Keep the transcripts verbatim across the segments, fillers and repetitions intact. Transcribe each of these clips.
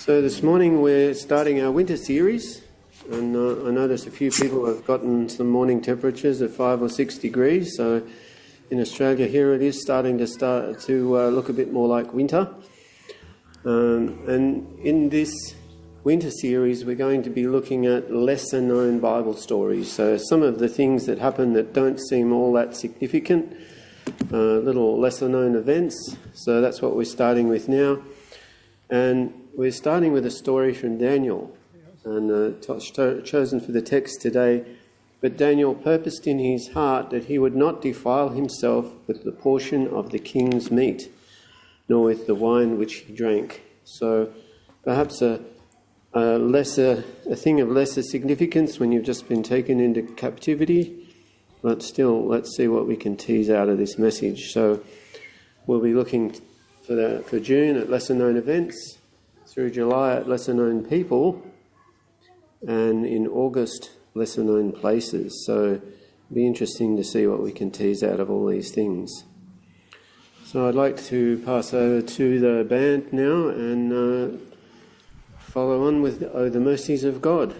So this morning we're starting our winter series, and uh, I notice a few people have gotten some morning temperatures of five or six degrees. So in Australia here it is starting to start to uh, look a bit more like winter. Um, and in this winter series we're going to be looking at lesser known Bible stories. So some of the things that happen that don't seem all that significant, uh, little lesser known events. So that's what we're starting with now. And we're starting with a story from Daniel, and uh, to- chosen for the text today. But Daniel purposed in his heart that he would not defile himself with the portion of the king's meat, nor with the wine which he drank. So perhaps a, a lesser, a thing of lesser significance when you've just been taken into captivity. But still, let's see what we can tease out of this message. So we'll be looking for the, for June at lesser known events, through July at lesser known people, and in August lesser known places. So it'll be interesting to see what we can tease out of all these things. So I'd like to pass over to the band now and uh, follow on with Oh, the Mercies of God.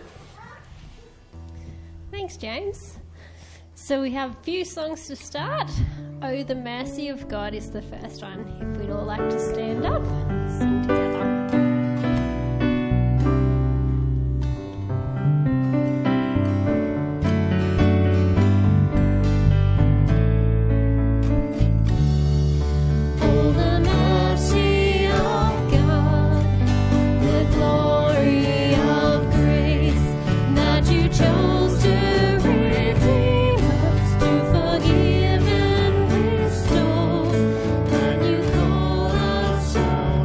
Thanks, James. So we have a few songs to start. Oh, the Mercy of God is the first one. If we'd all like to stand up, sing together. Show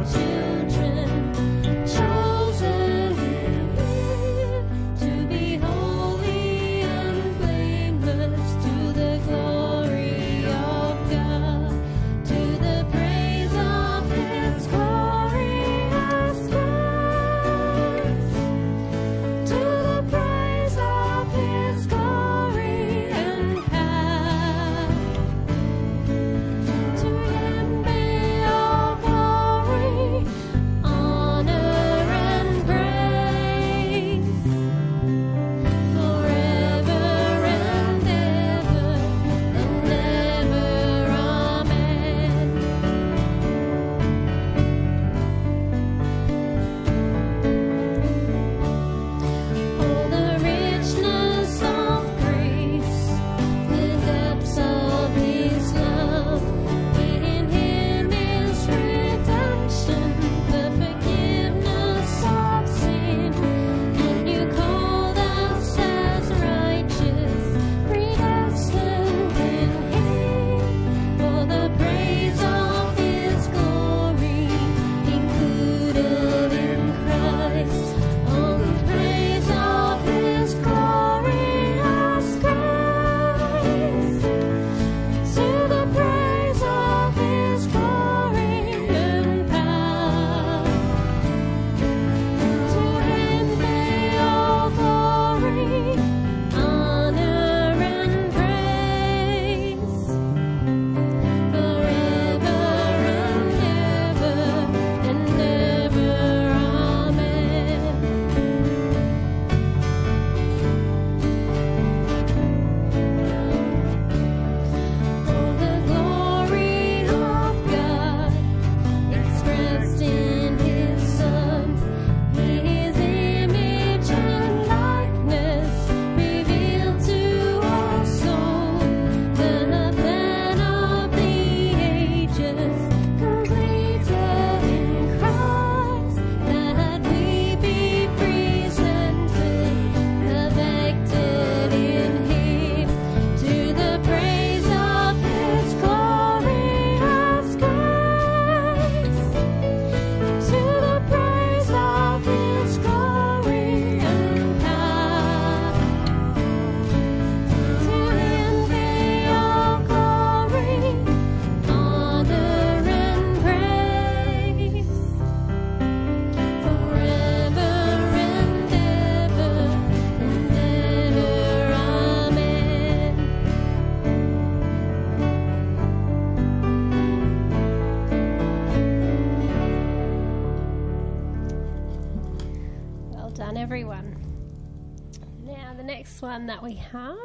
done, everyone. Now, the next one that we have,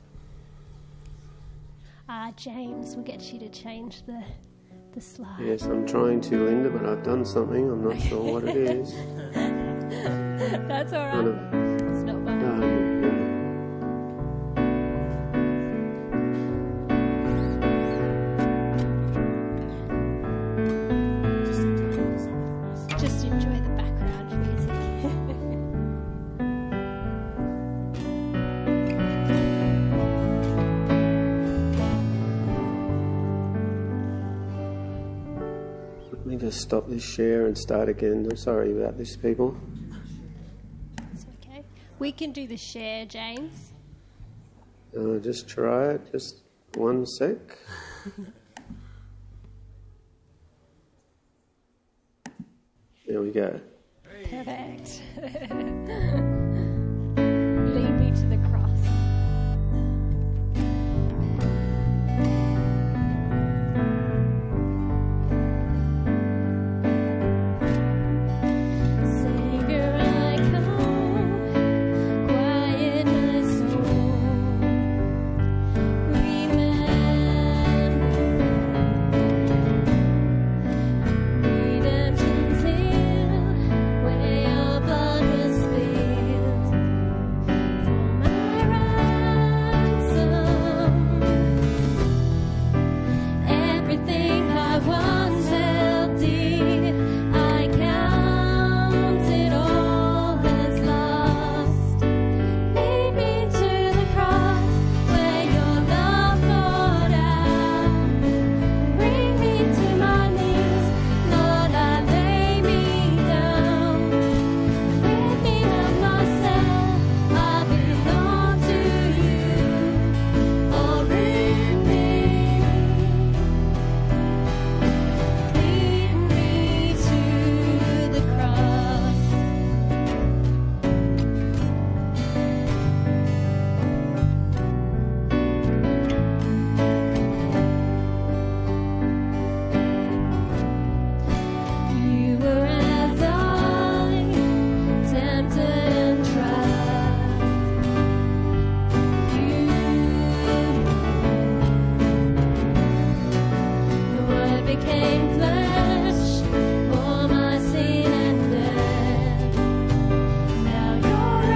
uh, James, we'll get you to change the, the slide. Yes, I'm trying to, Linda, but I've done something. I'm not sure what it is. That's all right. Kind of, It's not bad. um, Just enjoy the background music. Let me just stop this share and start again. I'm sorry about this, people. It's okay. We can do the share, James. Uh, just try it. Just one sec. There we go. Perfect. Lead me to the cross. Savior, I come, quiet my soul. Redemption's hill, where your blood was spilled for my ransom. Everything I once held dear, I count it all as lost. Lead me to the cross, where your love poured out. Bring me to my knees, Lord, I lay me down. Rid me of myself, I belong to you. Oh, rid me, lead me to the cross. You were as I, tempted and tried. You, the Word became flesh for my sin and death. Now you're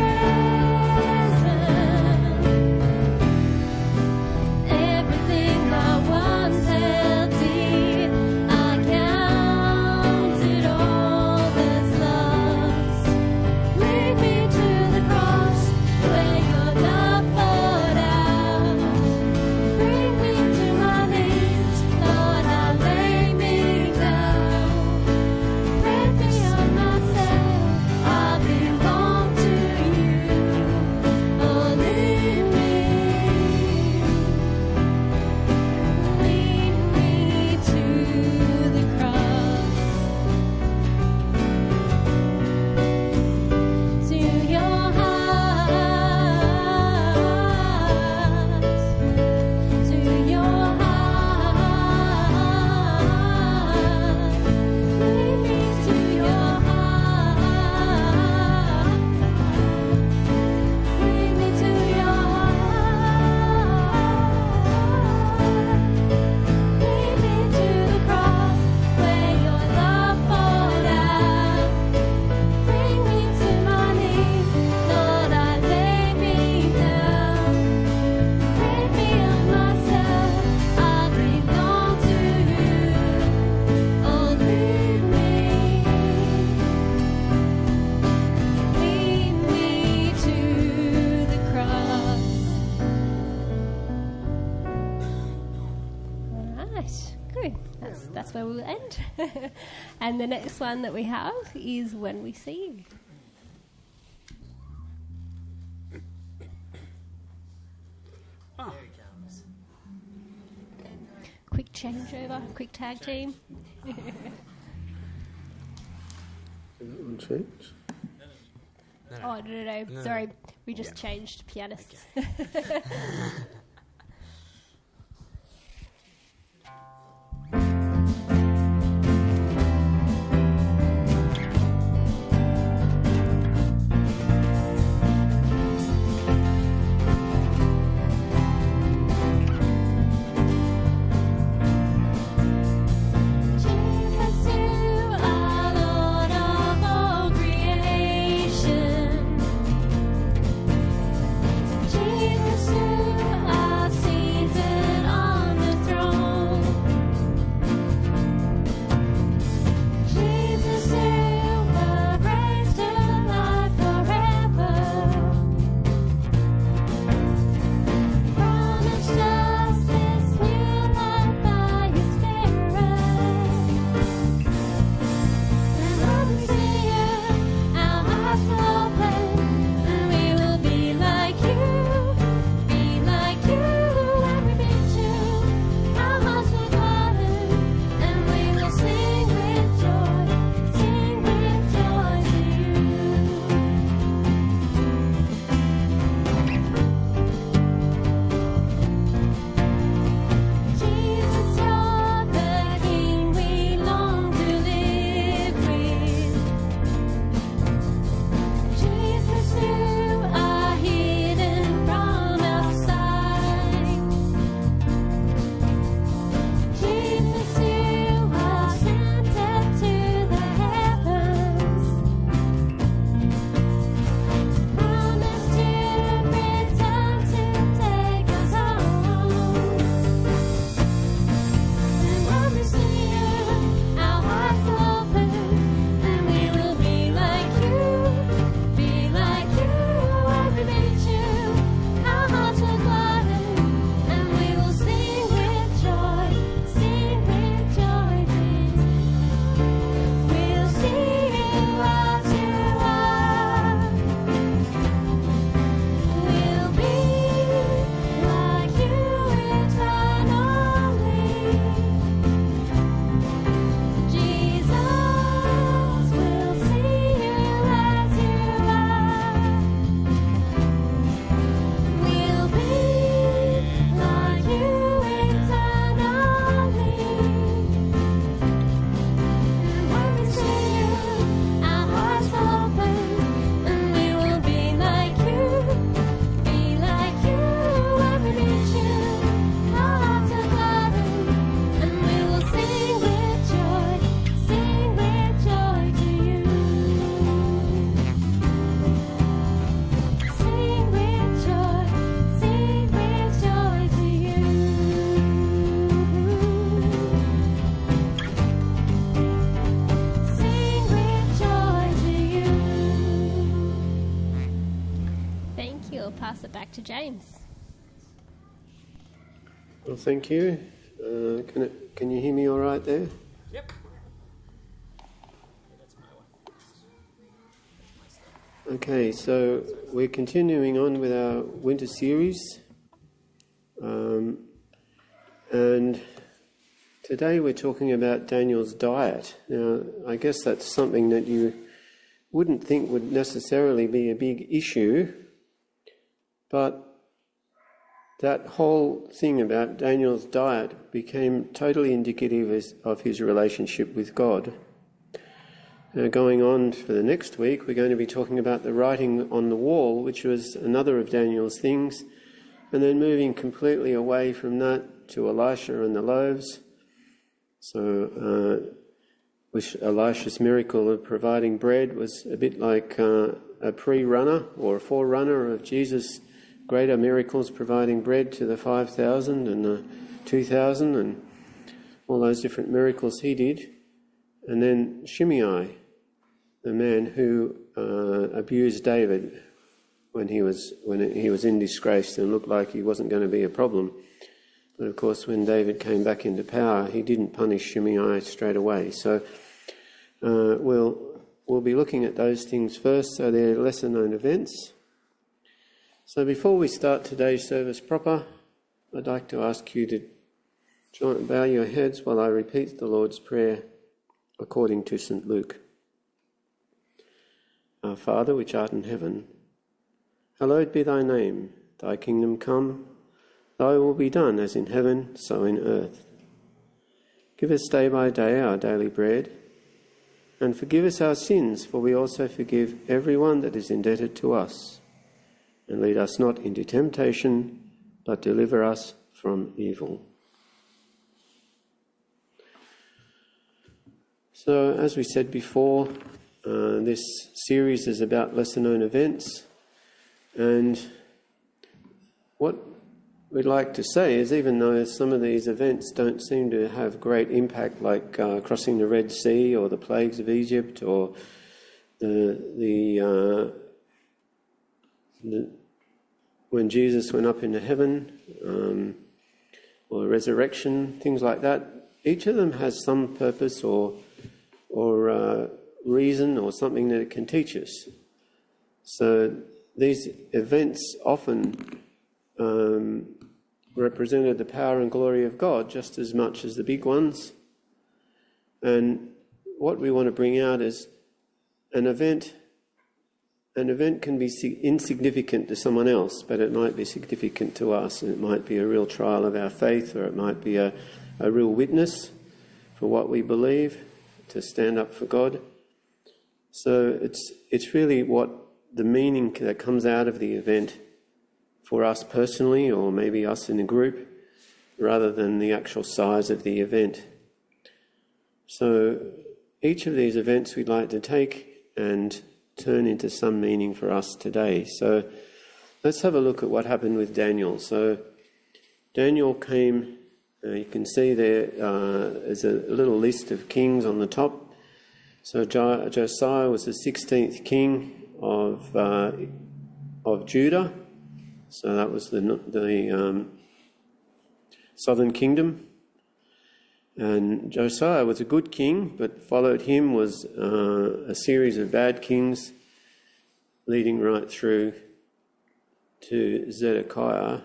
risen. Everything I once held dear, I count it all as lost. Lead me to the cross, where your love poured out. Bring me to my knees, Lord, I lay me down. Rid me of myself, I belong to you. Oh, lead me, lead me to the cross, to your heart, to your heart. Lead me to your heart. Lead me to your heart. Lead me to the cross, where your love poured out. Bring me to my knees, Lord, I lay me down. Rid me of myself, I belong to you. Oh, lead me, lead me to the cross. All right, good. That's that's where we'll end. And the next one that we have is When We See You. Quick changeover, quick tag team. One change. Oh, no, no, no. Sorry, we just changed pianists. pass it back to James. Well, thank you. Uh, can it, can you hear me all right there? Yep. Okay, so we're continuing on with our winter series. Um, and today we're talking about Daniel's diet. Now, I guess that's something that you wouldn't think would necessarily be a big issue, but that whole thing about Daniel's diet became totally indicative of his relationship with God. Now, going on for the next week, we're going to be talking about the writing on the wall, which was another of Daniel's things, and then moving completely away from that to Elisha and the loaves. So, uh, which Elisha's miracle of providing bread was a bit like uh, a pre-runner or a forerunner of Jesus' greater miracles, providing bread to the five thousand and the two thousand and all those different miracles he did. And then Shimei, the man who uh, abused David when he was when he was in disgrace and looked like he wasn't going to be a problem. But of course, when David came back into power, he didn't punish Shimei straight away. So uh, we'll we'll be looking at those things first. So they're lesser known events. So before we start today's service proper, I'd like to ask you to join, bow your heads while I repeat the Lord's Prayer according to Saint Luke. Our Father, which art in heaven, hallowed be thy name. Thy kingdom come, thy will be done as in heaven, so in earth. Give us day by day our daily bread, and forgive us our sins, for we also forgive everyone that is indebted to us. And lead us not into temptation, but deliver us from evil. So, as we said before, uh, this series is about lesser-known events. And what we'd like to say is, even though some of these events don't seem to have great impact, like uh, crossing the Red Sea or the plagues of Egypt or the the uh, The, when Jesus went up into heaven, um, or resurrection, things like that, each of them has some purpose or or uh, reason or something that it can teach us. So these events often um, represented the power and glory of God just as much as the big ones. And what we want to bring out is an event An event can be insignificant to someone else, but it might be significant to us, and it might be a real trial of our faith, or it might be a, a real witness for what we believe, to stand up for God. So it's it's really what the meaning that comes out of the event for us personally, or maybe us in a group, rather than the actual size of the event. So each of these events we'd like to take and turn into some meaning for us today. So let's have a look at what happened with Daniel. So Daniel came, uh, you can see there uh, there's a little list of kings on the top. So jo- Josiah was the sixteenth king of uh, of Judah. So that was the the um, southern kingdom. And Josiah was a good king, but followed him was uh, a series of bad kings, leading right through to Zedekiah.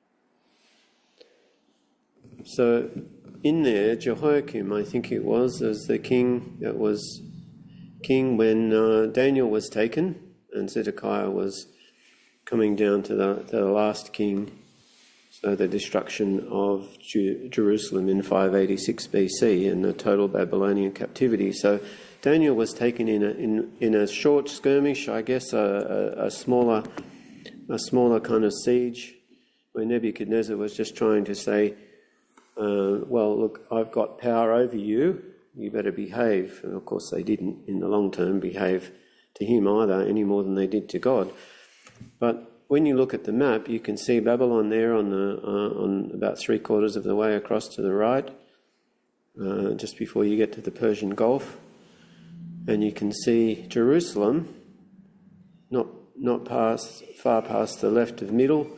So in there, Jehoiakim, I think it was, as the king that was king when uh, Daniel was taken, and Zedekiah was coming down to the, to the last king. So the destruction of Ju- Jerusalem in five eighty-six B C and the total Babylonian captivity. So Daniel was taken in a, in, in a short skirmish, I guess, a, a, a smaller a smaller kind of siege, where Nebuchadnezzar was just trying to say, uh, well, look, I've got power over you, you better behave. And of course they didn't, in the long term, behave to him either, any more than they did to God. But when you look at the map, you can see Babylon there on the uh, on about three quarters of the way across to the right, uh, just before you get to the Persian Gulf, and you can see Jerusalem, not not past, far past the left of Middle,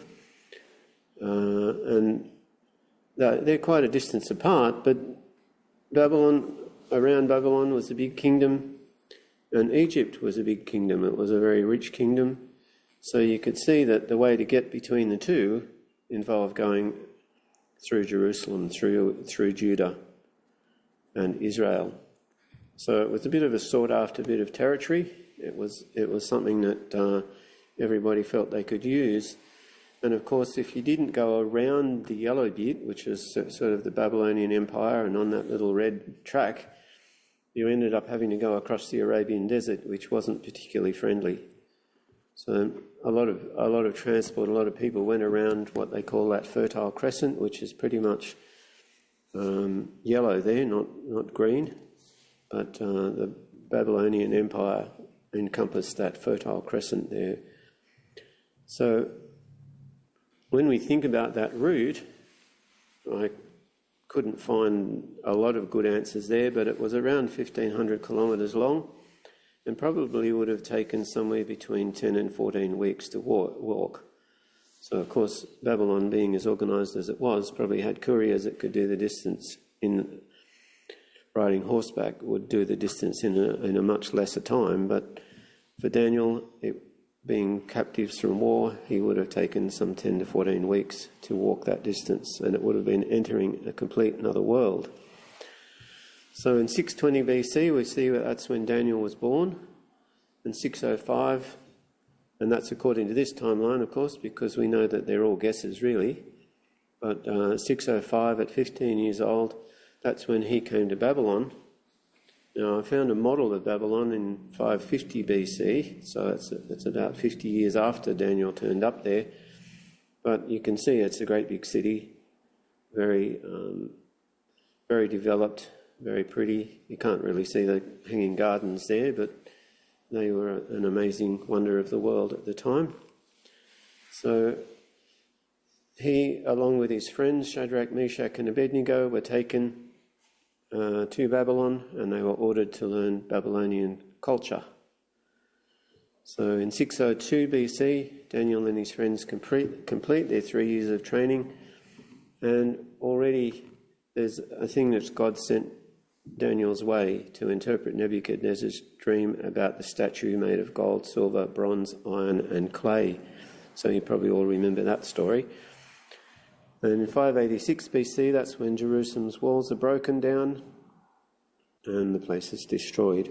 uh, and they're, they're quite a distance apart, but Babylon, around Babylon was a big kingdom, and Egypt was a big kingdom. It was a very rich kingdom. So you could see that the way to get between the two involved going through Jerusalem, through through Judah and Israel. So it was a bit of a sought-after bit of territory. It was it was something that uh, everybody felt they could use. And of course, if you didn't go around the yellow bit, which is sort of the Babylonian Empire, and on that little red track, you ended up having to go across the Arabian desert, which wasn't particularly friendly. So a lot of a lot of transport, a lot of people went around what they call that Fertile Crescent, which is pretty much um, yellow there, not not green. But uh, the Babylonian Empire encompassed that Fertile Crescent there. So when we think about that route, I couldn't find a lot of good answers there, but it was around fifteen hundred kilometres long, and probably would have taken somewhere between ten and fourteen weeks to walk. So, of course, Babylon, being as organised as it was, probably had couriers that could do the distance in riding horseback, would do the distance in a, in a much lesser time. But for Daniel, it, being captives from war, he would have taken some ten to fourteen weeks to walk that distance, and it would have been entering a complete another world. So in six twenty B C, we see that that's when Daniel was born, and six oh five, and that's according to this timeline, of course, because we know that they're all guesses, really. But uh, six oh five, at fifteen years old, that's when he came to Babylon. Now, I found a model of Babylon in five fifty B C, so it's, it's about fifty years after Daniel turned up there. But you can see it's a great big city, very, um, very developed, very pretty. You can't really see the hanging gardens there, but they were an amazing wonder of the world at the time. So he, along with his friends, Shadrach, Meshach and Abednego, were taken uh, to Babylon, and they were ordered to learn Babylonian culture. So in six oh two B C, Daniel and his friends complete, complete their three years of training, and already there's a thing that God sent Daniel's way to interpret Nebuchadnezzar's dream about the statue made of gold, silver, bronze, iron and clay. So you probably all remember that story. And in five eighty-six B C, that's when Jerusalem's walls are broken down and the place is destroyed.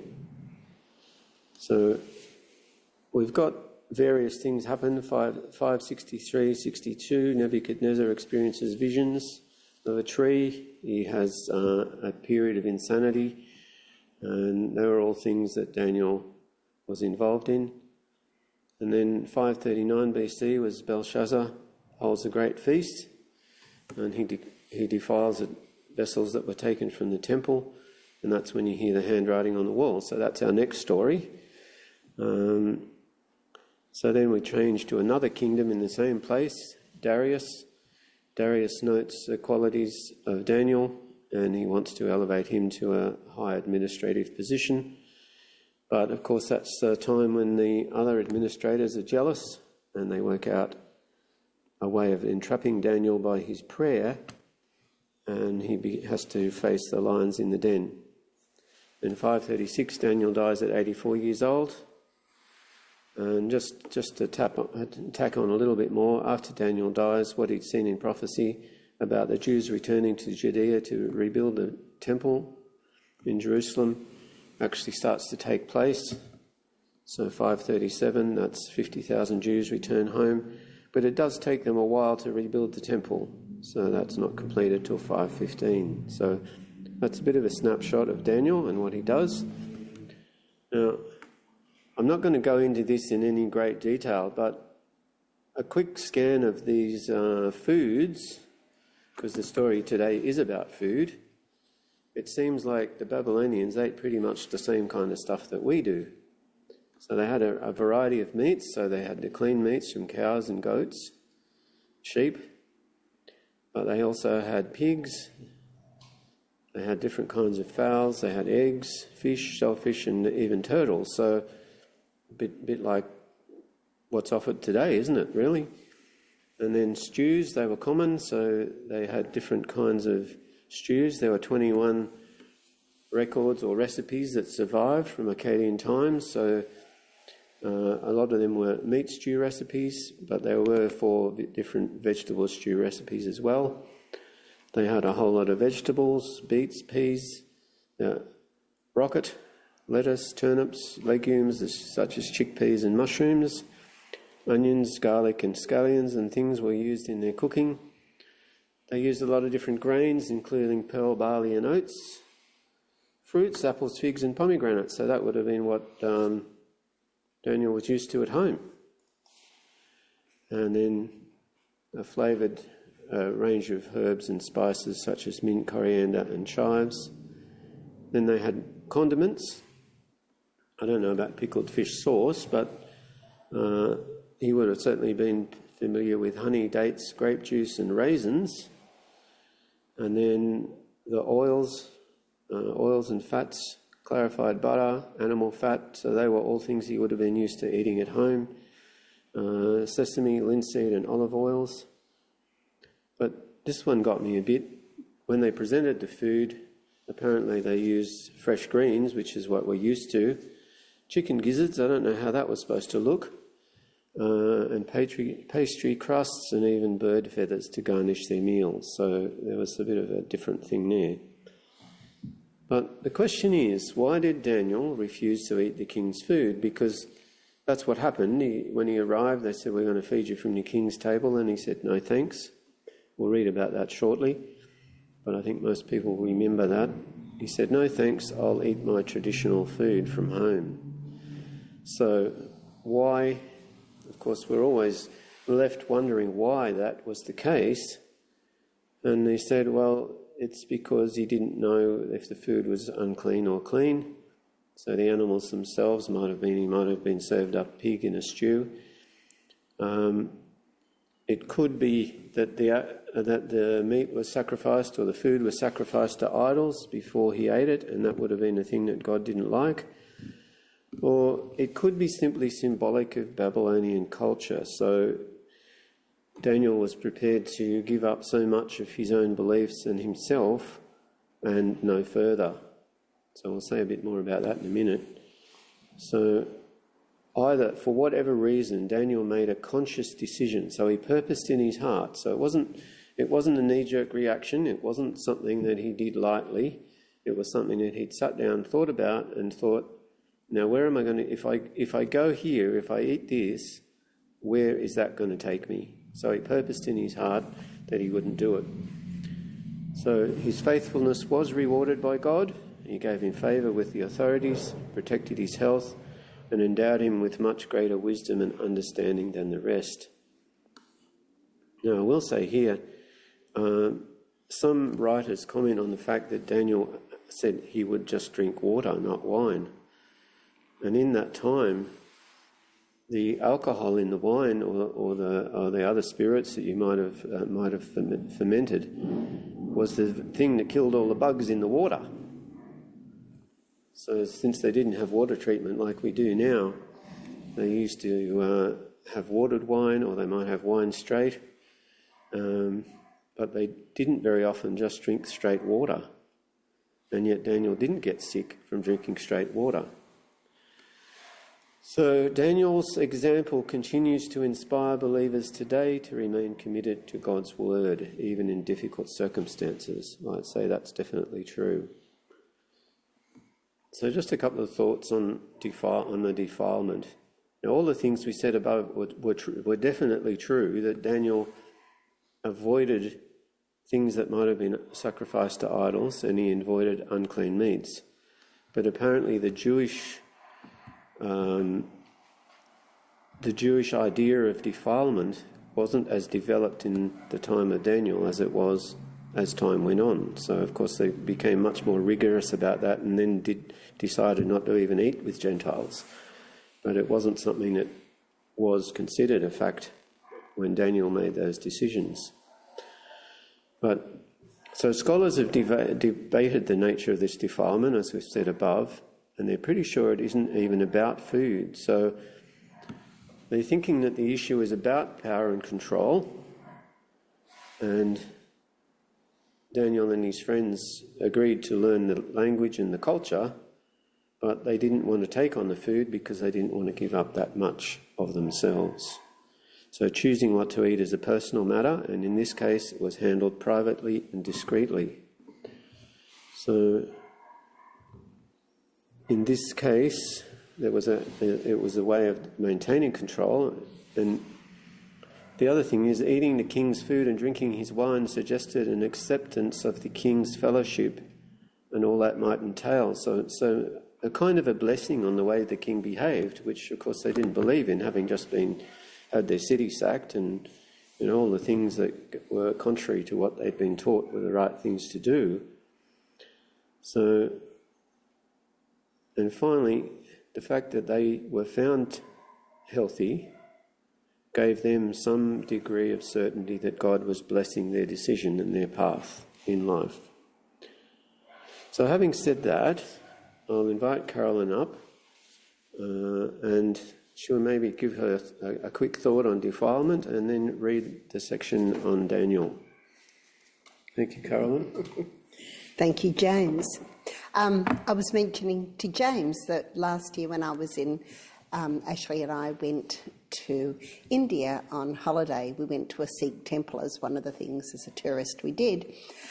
So we've got various things happen. five sixty-three, sixty-two, Nebuchadnezzar experiences visions of a tree. He has uh, a period of insanity, and they were all things that Daniel was involved in. And then five thirty-nine B C was Belshazzar holds a great feast, and he de- he defiles the vessels that were taken from the temple, and that's when you hear the handwriting on the wall. So that's our next story. Um, so then we change to another kingdom in the same place, Darius. Darius notes the qualities of Daniel, and he wants to elevate him to a high administrative position. But of course that's the time when the other administrators are jealous, and they work out a way of entrapping Daniel by his prayer, and he be, has to face the lions in the den. In five thirty-six, Daniel dies at eighty-four years old. And just, just to tap on, tack on a little bit more, after Daniel dies, what he'd seen in prophecy about the Jews returning to Judea to rebuild the temple in Jerusalem actually starts to take place. So five thirty-seven, that's fifty thousand Jews return home. But it does take them a while to rebuild the temple, so that's not completed till five fifteen. So that's a bit of a snapshot of Daniel and what he does. Now, I'm not going to go into this in any great detail, but a quick scan of these uh, foods, because the story today is about food, it seems like the Babylonians ate pretty much the same kind of stuff that we do. So they had a, a variety of meats, so they had the clean meats from cows and goats, sheep, but they also had pigs, they had different kinds of fowls, they had eggs, fish, shellfish and even turtles. So a bit, bit like what's offered today, isn't it, really? And then stews, they were common, so they had different kinds of stews. There were twenty-one records or recipes that survived from Akkadian times, so uh, a lot of them were meat stew recipes, but there were four different vegetable stew recipes as well. They had a whole lot of vegetables, beets, peas, uh, rocket, lettuce, turnips, legumes such as chickpeas and mushrooms, onions, garlic and scallions and things were used in their cooking. They used a lot of different grains, including pearl, barley and oats, fruits, apples, figs and pomegranates. So that would have been what um, Daniel was used to at home. And then a flavoured uh, range of herbs and spices such as mint, coriander and chives. Then they had condiments. I don't know about pickled fish sauce, but uh, he would have certainly been familiar with honey, dates, grape juice and raisins. And then the oils, uh, oils and fats, clarified butter, animal fat, so they were all things he would have been used to eating at home. Uh, sesame, linseed and olive oils. But this one got me a bit. When they presented the food, apparently they used fresh greens, which is what we're used to. Chicken gizzards, I don't know how that was supposed to look. Uh, and pastry, pastry crusts and even bird feathers to garnish their meals. So there was a bit of a different thing there. But the question is, why did Daniel refuse to eat the king's food? Because that's what happened. He, when he arrived, they said, we're going to feed you from the king's table, and he said, no thanks. We'll read about that shortly, but I think most people remember that. He said, no thanks, I'll eat my traditional food from home. So why... Of course, we're always left wondering why that was the case. And he said, well, it's because he didn't know if the food was unclean or clean. So the animals themselves might have been, he might have been served up pig in a stew. Um, it could be that the, uh, that the meat was sacrificed or the food was sacrificed to idols before he ate it, and that would have been a thing that God didn't like. Or it could be simply symbolic of Babylonian culture. So Daniel was prepared to give up so much of his own beliefs and himself and no further. So I'll say a bit more about that in a minute. So either, for whatever reason, Daniel made a conscious decision. So he purposed in his heart. So it wasn't, it wasn't a knee-jerk reaction. It wasn't something that he did lightly. It was something that he'd sat down, thought about and thought, now, where am I going to, if I if I go here, if I eat this, where is that going to take me? So he purposed in his heart that he wouldn't do it. So his faithfulness was rewarded by God. He gave him favour with the authorities, protected his health, and endowed him with much greater wisdom and understanding than the rest. Now, I will say here, um, some writers comment on the fact that Daniel said he would just drink water, not wine. And in that time, the alcohol in the wine or, or, the, or the other spirits that you might have uh, might have fermented was the thing that killed all the bugs in the water. So since they didn't have water treatment like we do now, they used to uh, have watered wine, or they might have wine straight, um, but they didn't very often just drink straight water. And yet Daniel didn't get sick from drinking straight water. So Daniel's example continues to inspire believers today to remain committed to God's word, even in difficult circumstances. I'd say that's definitely true. So just a couple of thoughts on, defile, on the defilement. Now, all the things we said above were, were, tr- were definitely true, that Daniel avoided things that might have been sacrificed to idols, and he avoided unclean meats. But apparently the Jewish Um, the Jewish idea of defilement wasn't as developed in the time of Daniel as it was as time went on. So, of course, they became much more rigorous about that, and then did decided not to even eat with Gentiles. But it wasn't something that was considered a fact when Daniel made those decisions. But so scholars have deba- debated the nature of this defilement, as we've said above, and they're pretty sure it isn't even about food. So they're thinking that the issue is about power and control, and Daniel and his friends agreed to learn the language and the culture, but they didn't want to take on the food because they didn't want to give up that much of themselves. So choosing what to eat is a personal matter, and in this case it was handled privately and discreetly. So in this case, there was a it was a way of maintaining control. And the other thing is, eating the king's food and drinking his wine suggested an acceptance of the king's fellowship and all that might entail. So, so a kind of a blessing on the way the king behaved, which of course they didn't believe in, having just been had their city sacked, and you know all the things that were contrary to what they'd been taught were the right things to do. So, and finally, the fact that they were found healthy gave them some degree of certainty that God was blessing their decision and their path in life. So having said that, I'll invite Carolyn up uh, and she'll maybe give her a, a quick thought on defilement and then read the section on Daniel. Thank you, Carolyn. Thank you, James. Um, I was mentioning to James that last year when I was in, um, Ashley and I went to India on holiday. We went to a Sikh temple as one of the things as a tourist we did.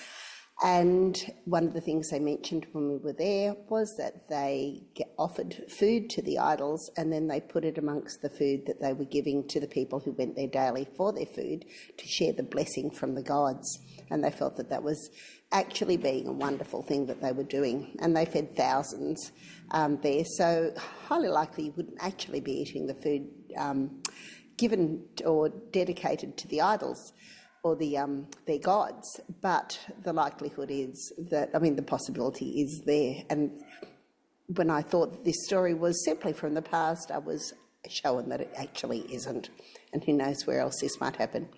And one of the things they mentioned when we were there was that they get offered food to the idols and then they put it amongst the food that they were giving to the people who went there daily for their food to share the blessing from the gods. And they felt that that was actually being a wonderful thing that they were doing. And they fed thousands um, there. So highly likely you wouldn't actually be eating the food um, given or dedicated to the idols or the um, their gods, but the likelihood is that, I mean, the possibility is there. And when I thought that this story was simply from the past, I was shown that it actually isn't, and who knows where else this might happen.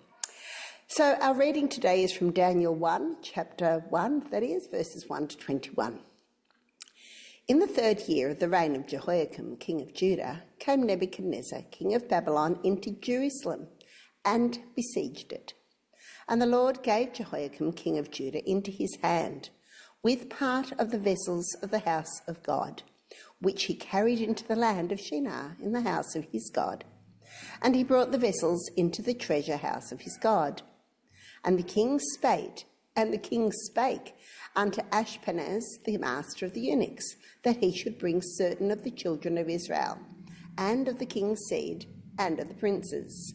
So our reading today is from Daniel one, chapter one, that is, verses one to twenty-one. In the third year of the reign of Jehoiakim, king of Judah, came Nebuchadnezzar, king of Babylon, into Jerusalem and besieged it. And the Lord gave Jehoiakim, king of Judah, into his hand, with part of the vessels of the house of God, which he carried into the land of Shinar, in the house of his God. And he brought the vessels into the treasure house of his God. And the king spake, and the king spake unto Ashpenaz, the master of the eunuchs, that he should bring certain of the children of Israel, and of the king's seed, and of the princes,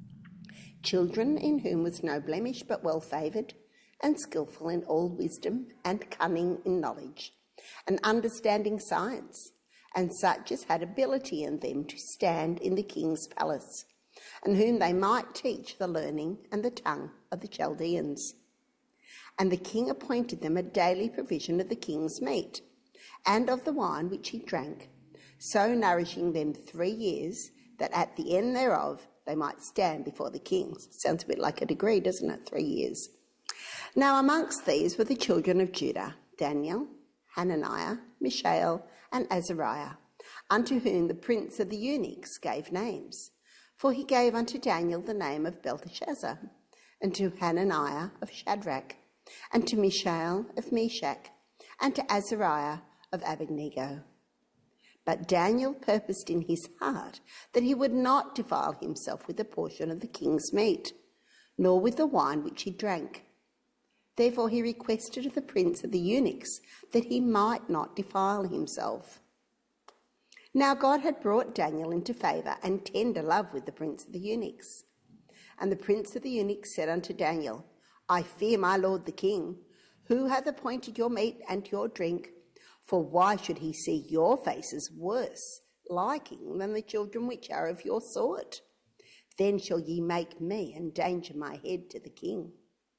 children in whom was no blemish, but well favoured, and skilful in all wisdom, and cunning in knowledge, and understanding science, and such as had ability in them to stand in the king's palace, and whom they might teach the learning and the tongue of the Chaldeans. And the king appointed them a daily provision of the king's meat, and of the wine which he drank, so nourishing them three years, that at the end thereof they might stand before the king. Sounds a bit like a degree, doesn't it? Three years. Now amongst these were the children of Judah, Daniel, Hananiah, Mishael, and Azariah, unto whom the prince of the eunuchs gave names. For he gave unto Daniel the name of Belteshazzar, and to Hananiah of Shadrach, and to Mishael of Meshach, and to Azariah of Abednego. But Daniel purposed in his heart that he would not defile himself with a portion of the king's meat, nor with the wine which he drank. Therefore he requested of the prince of the eunuchs that he might not defile himself. Now God had brought Daniel into favour and tender love with the prince of the eunuchs. And the prince of the eunuchs said unto Daniel, I fear my lord the king, who hath appointed your meat and your drink. For why should he see your faces worse liking than the children which are of your sort? Then shall ye make me endanger my head to the king.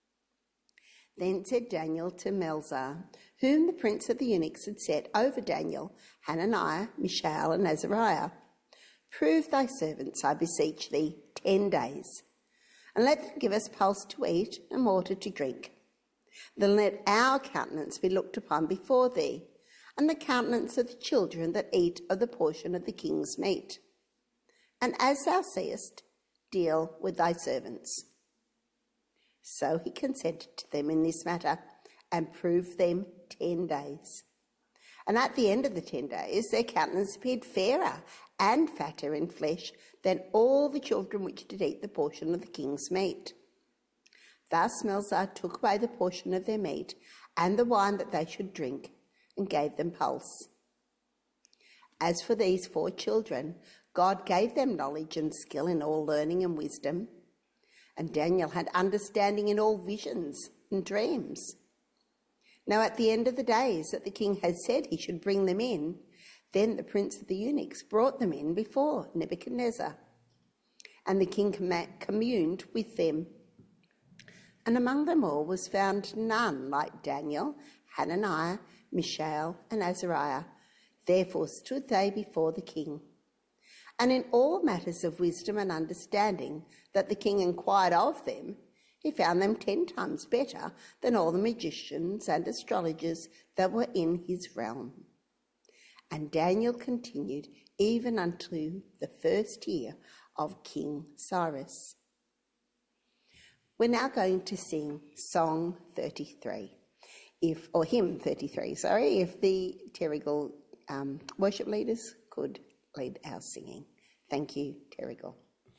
Then said Daniel to Melzar, whom the prince of the eunuchs had set over Daniel, Hananiah, Mishael, and Azariah, prove thy servants, I beseech thee, ten days, and let them give us pulse to eat and water to drink. Then let our countenance be looked upon before thee, and the countenance of the children that eat of the portion of the king's meat. and as thou seest, deal with thy servants. So he consented to them in this matter and proved them ten days. And at the end of the ten days, their countenance appeared fairer and fatter in flesh than all the children which did eat the portion of the king's meat. Thus Melzar took away the portion of their meat and the wine that they should drink, and gave them pulse. As for these four children, God gave them knowledge and skill in all learning and wisdom, and Daniel had understanding in all visions and dreams. Now at the end of the days that the king had said he should bring them in, then the prince of the eunuchs brought them in before Nebuchadnezzar, and the king communed with them. And among them all was found none like Daniel, Hananiah, Mishael, and Azariah. Therefore stood they before the king. And in all matters of wisdom and understanding that the king inquired of them, he found them ten times better than all the magicians and astrologers that were in his realm. And Daniel continued even unto the first year of King Cyrus. We're now going to sing Song thirty-three, if or Hymn thirty-three, sorry, if the Terrigal um, worship leaders could lead our singing. Thank you, Terrigal.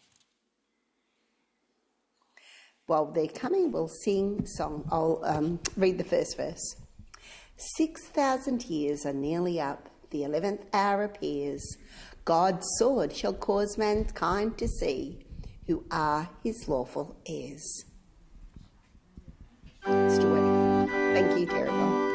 While they're coming, we'll sing song. I'll um, read the first verse. Six thousand years are nearly up, the eleventh hour appears. God's sword shall cause mankind to see, who are his lawful heirs. Still waiting. Thank you, Terrigal.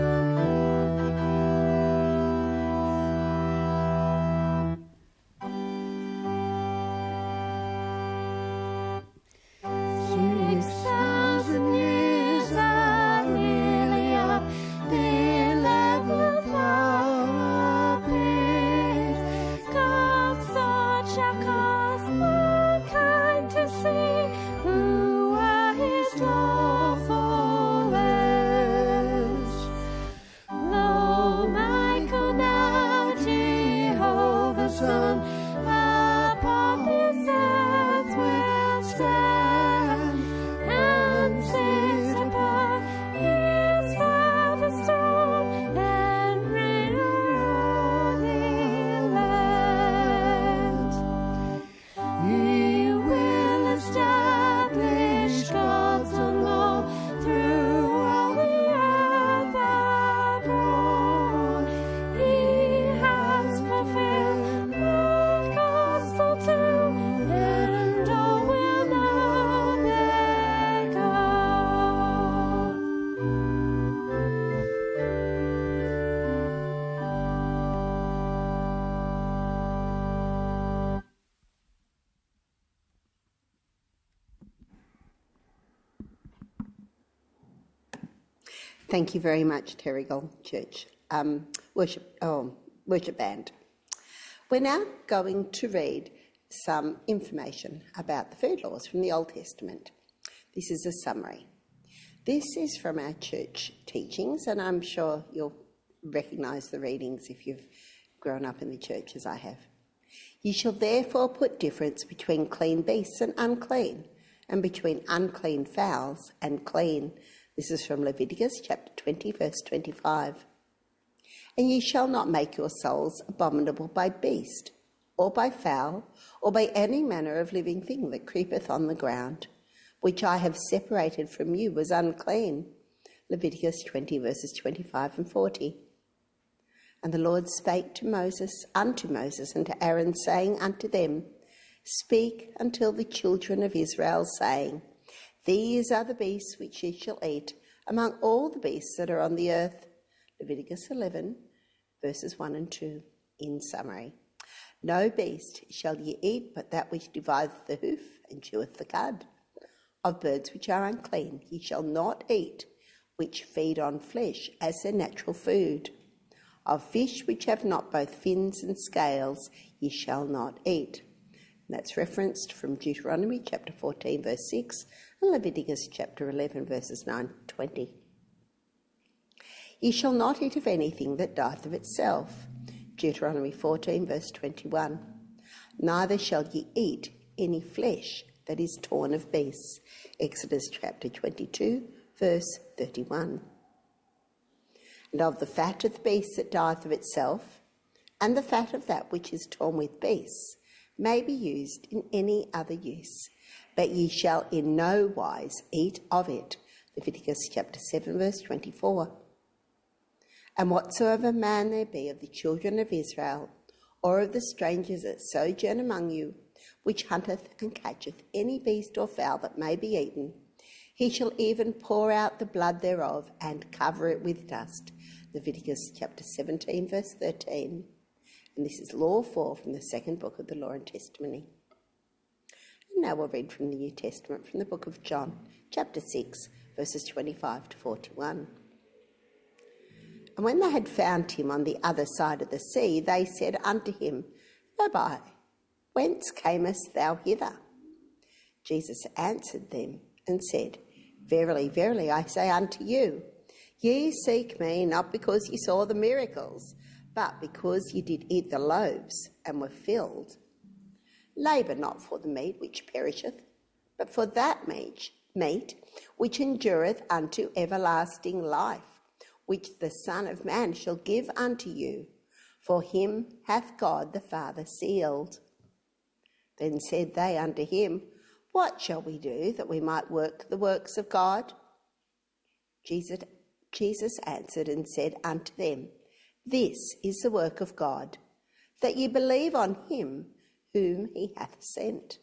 Thank you very much, Terrigal Church um, worship, oh, worship band. We're now going to read some information about the food laws from the Old Testament. This is a summary. This is from our church teachings, and I'm sure you'll recognise the readings if you've grown up in the church as I have. You shall therefore put difference between clean beasts and unclean, and between unclean fowls and clean. This is from Leviticus chapter twenty, verse twenty-five. And ye shall not make your souls abominable by beast, or by fowl, or by any manner of living thing that creepeth on the ground, which I have separated from you as unclean. Leviticus twenty, verses twenty-five and forty. And the Lord spake to Moses, unto Moses and to Aaron, saying unto them, Speak until the children of Israel, saying, These are the beasts which ye shall eat among all the beasts that are on the earth. Leviticus eleven, verses one and two, in summary. No beast shall ye eat but that which divideth the hoof and cheweth the cud. Of birds which are unclean ye shall not eat, which feed on flesh as their natural food. Of fish which have not both fins and scales ye shall not eat. And that's referenced from Deuteronomy chapter fourteen, verse six, and Leviticus chapter eleven, verses nine to twenty. Ye shall not eat of anything that dieth of itself. Deuteronomy fourteen, verse twenty-one. neither shall ye eat any flesh that is torn of beasts. Exodus chapter twenty-two, verse thirty-one. And of the fat of the beast that dieth of itself, and the fat of that which is torn with beasts, may be used in any other use, but ye shall in no wise eat of it. Leviticus chapter seven, verse twenty-four. And whatsoever man there be of the children of Israel, or of the strangers that sojourn among you, which hunteth and catcheth any beast or fowl that may be eaten, he shall even pour out the blood thereof and cover it with dust. Leviticus chapter seventeen, verse thirteen. And this is Law four from the second book of the Law and Testimony. And now we'll read from the New Testament, from the book of John, chapter six, verses twenty-five to forty-one. And when they had found him on the other side of the sea, they said unto him, Rabbi, whence camest thou hither? Jesus answered them and said, Verily, verily, I say unto you, ye seek me not because ye saw the miracles, but because ye did eat the loaves and were filled. Labour not for the meat which perisheth, but for that meat, meat which endureth unto everlasting life, which the Son of Man shall give unto you, for him hath God the Father sealed. Then said they unto him, What shall we do that we might work the works of God? Jesus, Jesus answered and said unto them, This is the work of God, that ye believe on him whom he hath sent.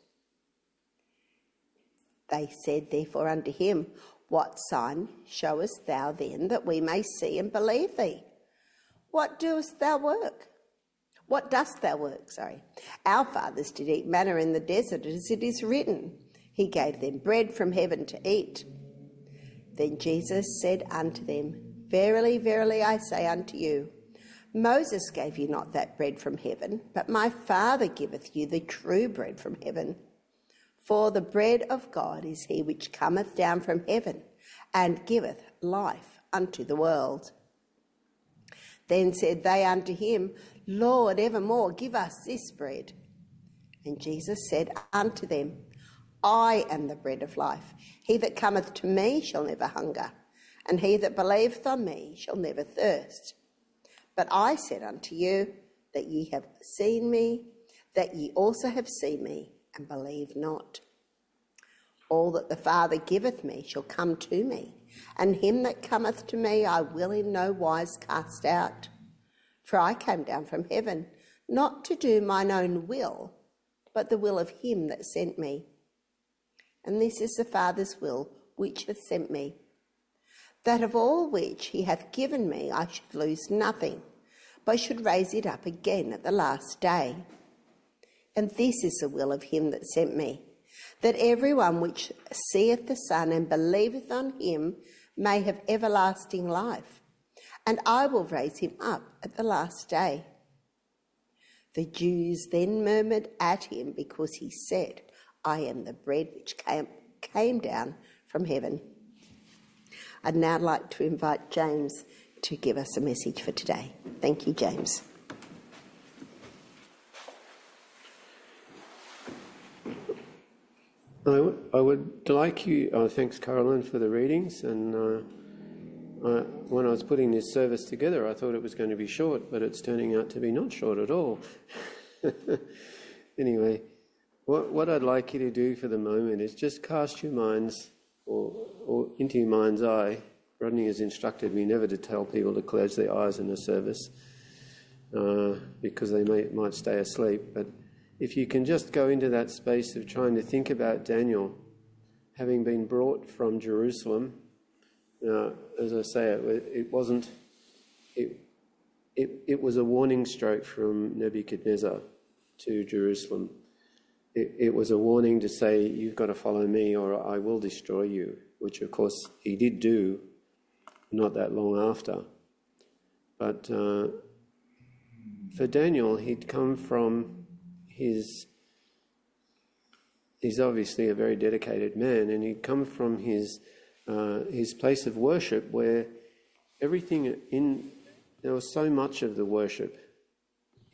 They said therefore unto him, What sign showest thou then, that we may see and believe thee? What doest thou work? What dost thou work? Sorry. Our fathers did eat manna in the desert, as it is written, He gave them bread from heaven to eat. Then Jesus said unto them, Verily, verily, I say unto you, Moses gave you not that bread from heaven, but my Father giveth you the true bread from heaven. For the bread of God is he which cometh down from heaven, and giveth life unto the world. Then said they unto him, Lord, evermore give us this bread. And Jesus said unto them, I am the bread of life. He that cometh to me shall never hunger, and he that believeth on me shall never thirst. But I said unto you that ye have seen me, that ye also have seen me, and believe not. All that the Father giveth me shall come to me, and him that cometh to me I will in no wise cast out. For I came down from heaven, not to do mine own will, but the will of him that sent me. And this is the Father's will which hath sent me, that of all which he hath given me I should lose nothing, but should raise it up again at the last day. And this is the will of him that sent me, that every one which seeth the Son and believeth on him may have everlasting life, and I will raise him up at the last day. The Jews then murmured at him because he said, I am the bread which came, came down from heaven. I'd now like to invite James to give us a message for today. Thank you, James. I, w- I would like you, oh, thanks Carolyn for the readings, and uh, I, when I was putting this service together I thought it was going to be short, but it's turning out to be not short at all. Anyway, what, what I'd like you to do for the moment is just cast your minds or, or into your mind's eye. Rodney has instructed me never to tell people to close their eyes in a service uh, because they may, might stay asleep, but if you can just go into that space of trying to think about Daniel having been brought from Jerusalem. Uh, as I say, it, it wasn't, it, it, it was a warning stroke from Nebuchadnezzar to Jerusalem. It, it was a warning to say, you've got to follow me or I will destroy you, which of course he did do not that long after. But uh, for Daniel, he'd come from his, he's obviously a very dedicated man, and he'd come from his uh, his place of worship where everything in, there was so much of the worship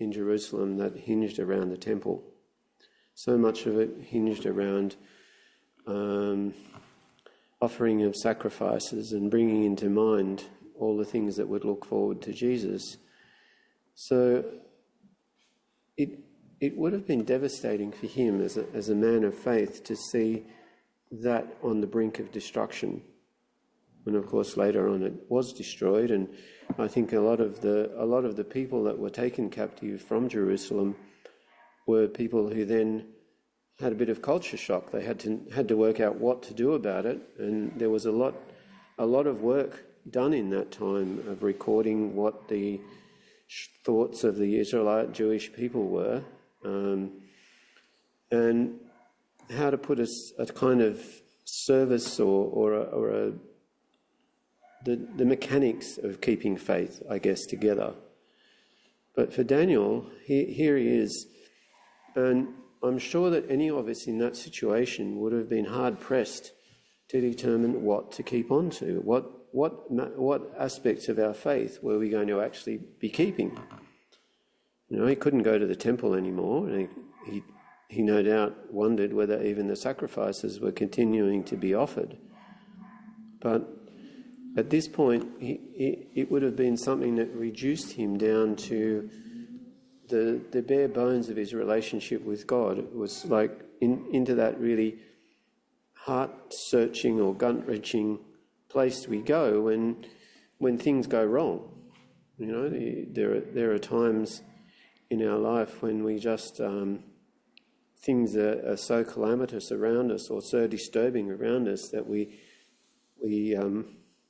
in Jerusalem that hinged around the temple. So much of it hinged around um, offering of sacrifices and bringing into mind all the things that would look forward to Jesus. So it it would have been devastating for him as a, as a man of faith to see that on the brink of destruction. And of course later on it was destroyed, and I think a lot of the a lot of the people that were taken captive from Jerusalem were people who then had a bit of culture shock. They had to had to work out what to do about it, and there was a lot a lot of work done in that time of recording what the thoughts of the Israelite Jewish people were, um, and how to put a, a kind of service or or a, or a the the mechanics of keeping faith, I guess, together. But for Daniel, he, here he is, and I'm sure that any of us in that situation would have been hard pressed to determine what to keep on to. What what what aspects of our faith were we going to actually be keeping? You know, he couldn't go to the temple anymore, and he he, he no doubt wondered whether even the sacrifices were continuing to be offered. But at this point, he, he, it would have been something that reduced him down to the the bare bones of his relationship with God. It was like in, into that really heart-searching or gut-wrenching place we go when when things go wrong. You know, the, there are, there are times in our life when we just um, things are, are so calamitous around us or so disturbing around us that we we um,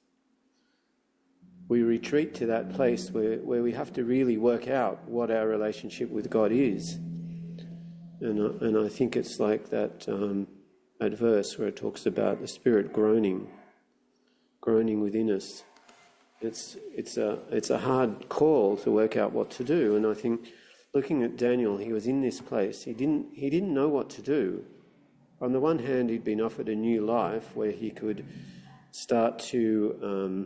we retreat to that place where, where we have to really work out what our relationship with God is. And, and I think it's like that, um, that verse where it talks about the Spirit groaning, groaning within us. It's, it's, a, it's a hard call to work out what to do. And I think looking at Daniel, he was in this place. He didn't, he didn't know what to do. On the one hand, he'd been offered a new life where he could start to um,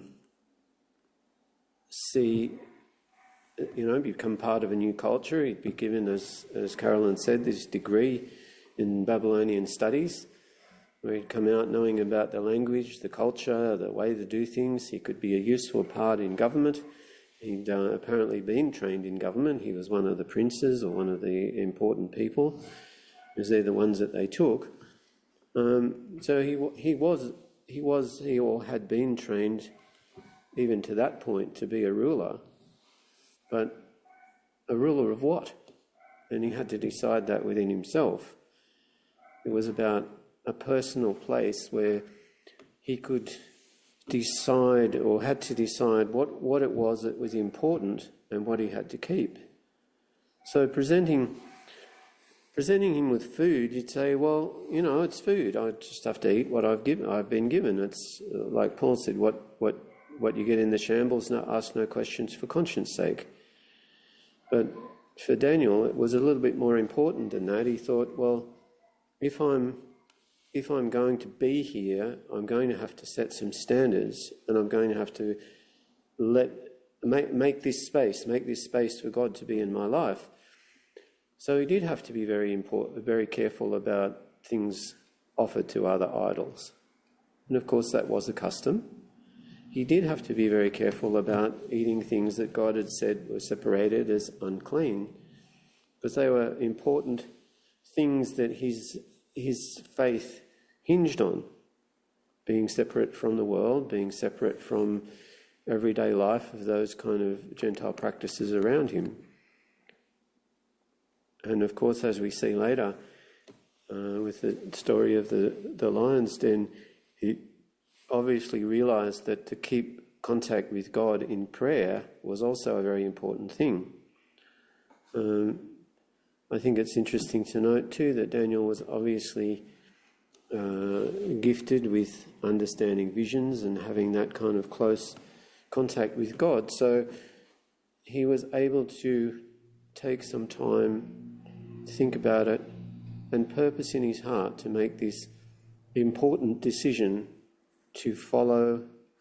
see, you know, become part of a new culture. He'd be given, as as Carolyn said, this degree in Babylonian studies, where he'd come out knowing about the language, the culture, the way to do things. He could be a useful part in government. He'd uh, apparently been trained in government. He was one of the princes or one of the important people, because they're the ones that they took. Um, so he he was he was he or had been trained, even to that point, to be a ruler. But a ruler of what? And he had to decide that within himself. It was about a personal place where he could decide, or had to decide, what, what it was that was important and what he had to keep. So presenting presenting him with food, you'd say, well, you know, it's food. I just have to eat what I've given. I've been given. It's uh, like Paul said, what what what you get in the shambles, no, ask no questions for conscience sake. But for Daniel, it was a little bit more important than that. He thought, well, if I'm if I'm going to be here, I'm going to have to set some standards, and I'm going to have to let make make this space, make this space for God to be in my life. So he did have to be very important, very careful about things offered to other idols, and of course that was a custom. He did have to be very careful about eating things that God had said were separated as unclean, because they were important things that his his faith hinged on, being separate from the world, being separate from everyday life of those kind of Gentile practices around him. And of course, as we see later, uh, with the story of the, the lion's den, he obviously realised that to keep contact with God in prayer was also a very important thing. Um, I think it's interesting to note too that Daniel was obviously uh, gifted with understanding visions and having that kind of close contact with God. So he was able to take some time, think about it, and purpose in his heart to make this important decision to follow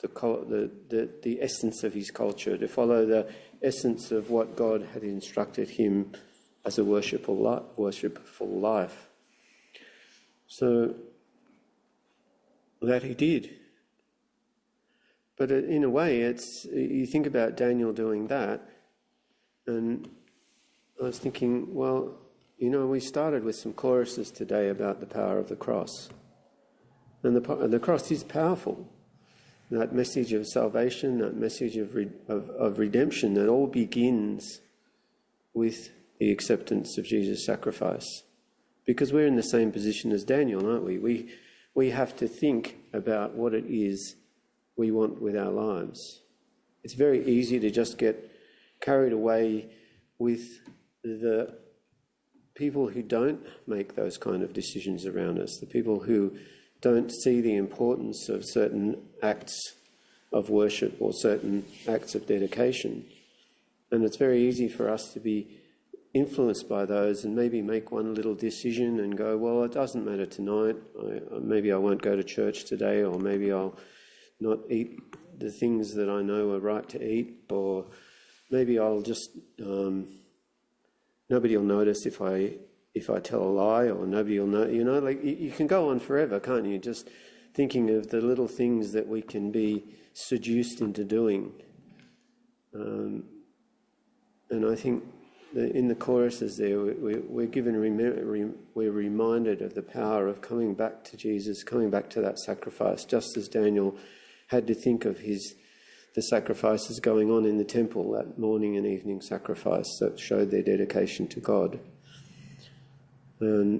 the, the, the, the essence of his culture, to follow the essence of what God had instructed him as a worshipful life. Worshipful life. So that he did. But in a way, it's you think about Daniel doing that, and I was thinking, well, you know, we started with some choruses today about the power of the cross. And the, the cross is powerful. That message of salvation, that message of, re, of, of redemption, that all begins with the acceptance of Jesus' sacrifice. Because we're in the same position as Daniel, aren't we? We, we have to think about what it is we want with our lives. It's very easy to just get carried away with the people who don't make those kind of decisions around us, the people who don't see the importance of certain acts of worship or certain acts of dedication. And it's very easy for us to be influenced by those and maybe make one little decision and go, well, it doesn't matter tonight. I, maybe I won't go to church today, or maybe I'll not eat the things that I know are right to eat, or maybe I'll just... Um, Nobody will notice if I if I tell a lie, or nobody will know. You know, like you, you can go on forever, can't you? Just thinking of the little things that we can be seduced into doing. Um, and I think that in the choruses there, we, we, we're given we're reminded of the power of coming back to Jesus, coming back to that sacrifice, just as Daniel had to think of his. The sacrifices going on in the temple, that morning and evening sacrifice that showed their dedication to God. Um,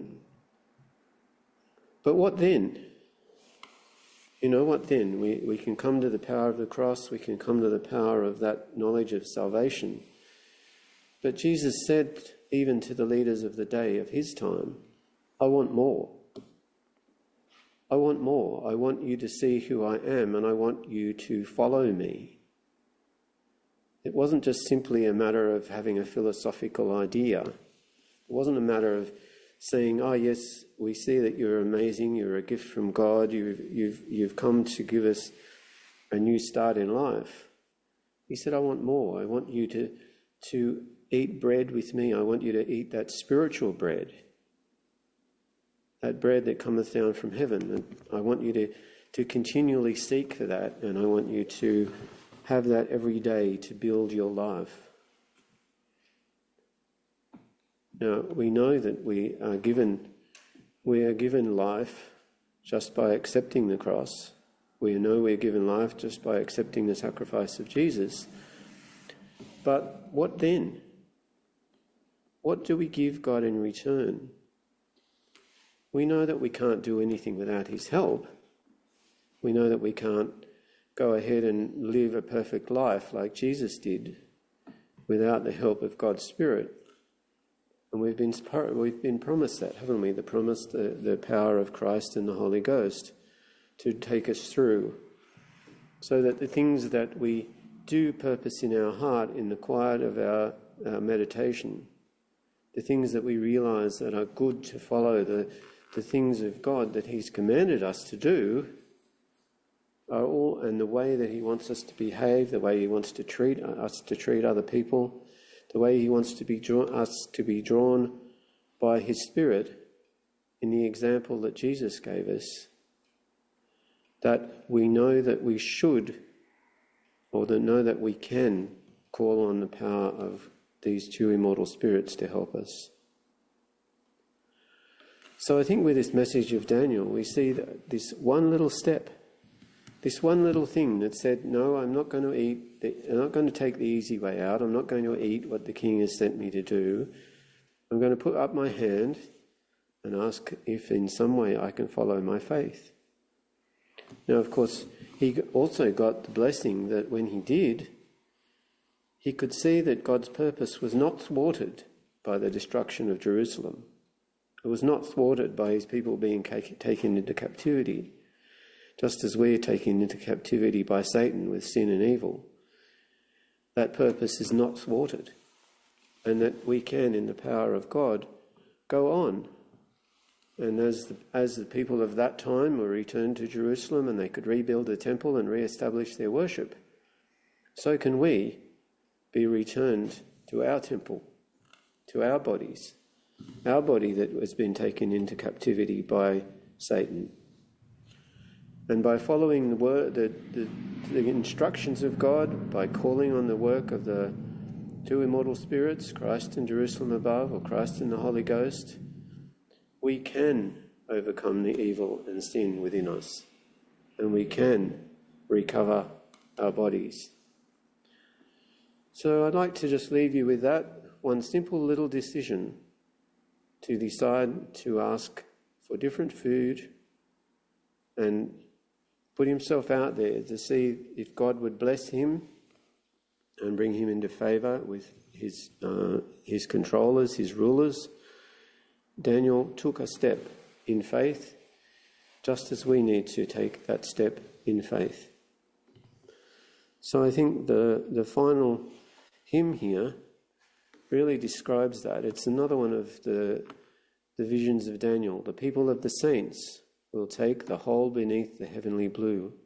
but what then? You know, what then? We, we can come to the power of the cross, we can come to the power of that knowledge of salvation. But Jesus said, even to the leaders of the day of his time, I want more. I want more. I want you to see who I am, and I want you to follow me. It wasn't just simply a matter of having a philosophical idea. It wasn't a matter of saying, oh yes, we see that you're amazing, you're a gift from God, you've, you've, you've come to give us a new start in life. He said, I want more. I want you to, to eat bread with me. I want you to eat that spiritual bread. That bread that cometh down from heaven. And I want you to, to continually seek for that, and I want you to have that every day to build your life. Now, we know that we are given we are given life just by accepting the cross. We know we're given life just by accepting the sacrifice of Jesus. But what then? What do we give God in return? We know that we can't do anything without his help. We know that we can't go ahead and live a perfect life like Jesus did without the help of God's Spirit. And we've been we've been promised that, haven't we? The promise, the, the power of Christ and the Holy Ghost to take us through, so that the things that we do purpose in our heart in the quiet of our, our meditation, the things that we realise that are good to follow, the the things of God that he's commanded us to do, are all, and the way that he wants us to behave, the way he wants to treat us to treat other people, the way he wants to be drawn, us to be drawn by his Spirit in the example that Jesus gave us, that we know that we should, or that know that we can call on the power of these two immortal spirits to help us. So I think with this message of Daniel, we see that this one little step, this one little thing that said, no, I'm not going to eat, the, I'm not going to take the easy way out, I'm not going to eat what the king has sent me to do. I'm going to put up my hand and ask if in some way I can follow my faith. Now, of course, he also got the blessing that when he did, he could see that God's purpose was not thwarted by the destruction of Jerusalem. It was not thwarted by his people being taken into captivity, just as we are taken into captivity by Satan with sin and evil. That purpose is not thwarted, and that we can, in the power of God, go on And as the, as the people of that time were returned to Jerusalem and they could rebuild the temple and re-establish their worship, so can we be returned to our temple, to our bodies, our body that has been taken into captivity by Satan. And by following the, word, the, the, the instructions of God, by calling on the work of the two immortal spirits, Christ in Jerusalem above or Christ in the Holy Ghost, we can overcome the evil and sin within us, and we can recover our bodies. So I'd like to just leave you with that one simple little decision to decide to ask for different food and put himself out there to see if God would bless him and bring him into favour with his uh, his controllers, his rulers. Daniel took a step in faith, just as we need to take that step in faith. So I think the, the final hymn here really describes that. It's another one of the, the visions of Daniel. The people of the saints will take the whole beneath the heavenly blue,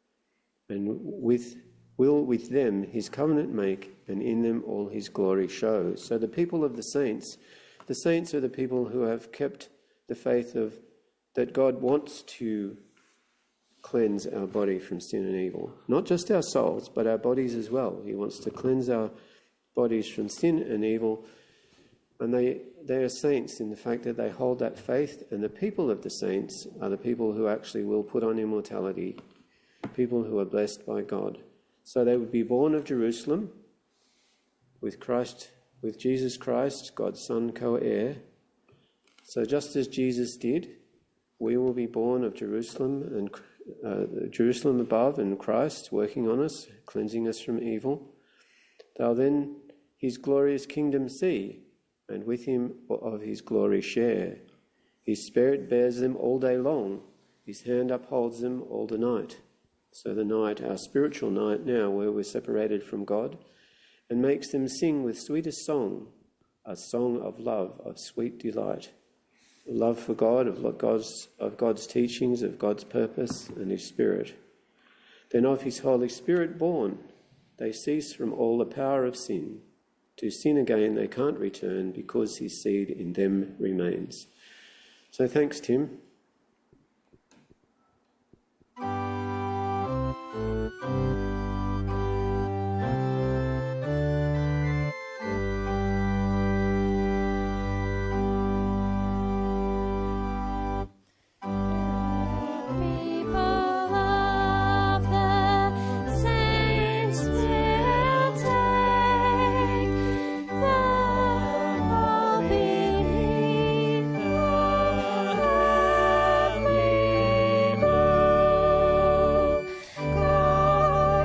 and with will with them his covenant make, and in them all his glory show. So the people of the saints, the saints are the people who have kept the faith of that God wants to cleanse our body from sin and evil. Not just our souls, but our bodies as well. He wants to cleanse our bodies from sin and evil. And they, they are saints in the fact that they hold that faith, and the people of the saints are the people who actually will put on immortality, people who are blessed by God. So they would be born of Jerusalem with Christ, with Jesus Christ, God's Son, co-heir. So just as Jesus did, we will be born of Jerusalem and uh, Jerusalem above, and Christ working on us, cleansing us from evil. They'll then his glorious kingdom see, and with him of his glory share. His spirit bears them all day long, his hand upholds them all the night. So the night, our spiritual night now, where we're separated from God, and makes them sing with sweetest song, a song of love, of sweet delight. Love for God, of God's, of God's teachings, of God's purpose and his Spirit. Then of his Holy Spirit born, they cease from all the power of sin. To sin again they can't return, because his seed in them remains. So thanks, Tim. Beneath the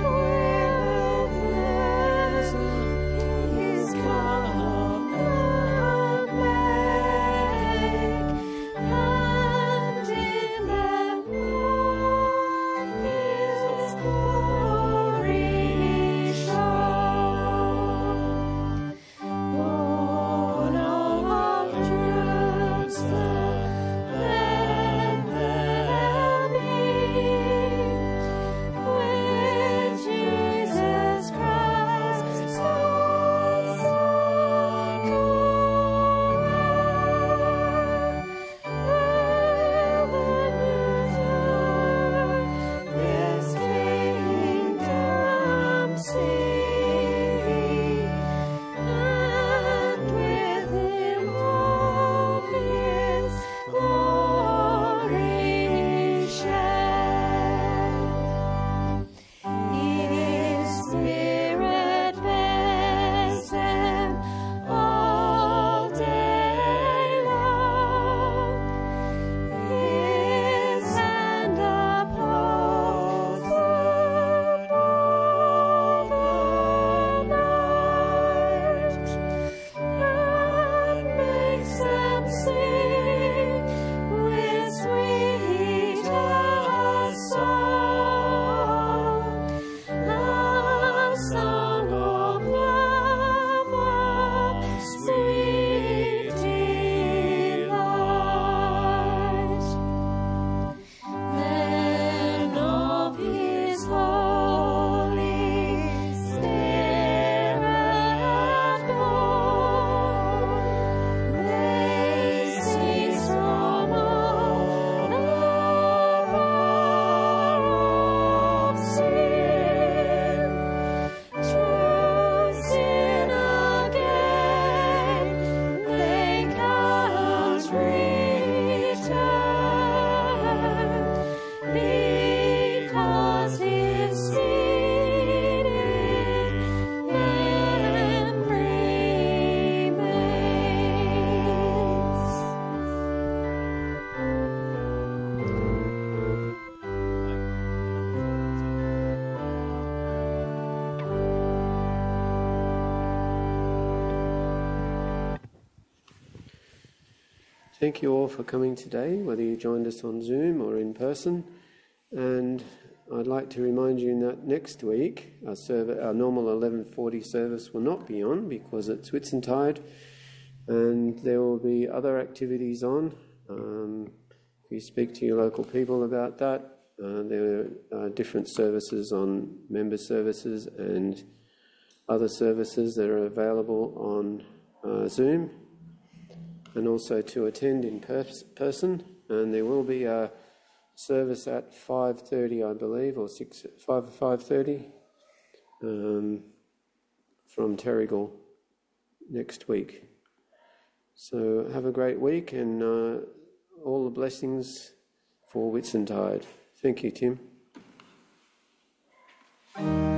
Thank you all for coming today, whether you joined us on Zoom or in person. And I'd like to remind you that next week our, serv- our normal eleven forty service will not be on because it's Whitsuntide, and there will be other activities on. Um, if you speak to your local people about that, uh, there are different services on member services and other services that are available on uh, Zoom, and also to attend in pers- person. And there will be a service at five thirty, I believe, or six, five five thirty um, from Terrigal next week. So have a great week, and uh, all the blessings for Whitsuntide. Thank you, Tim.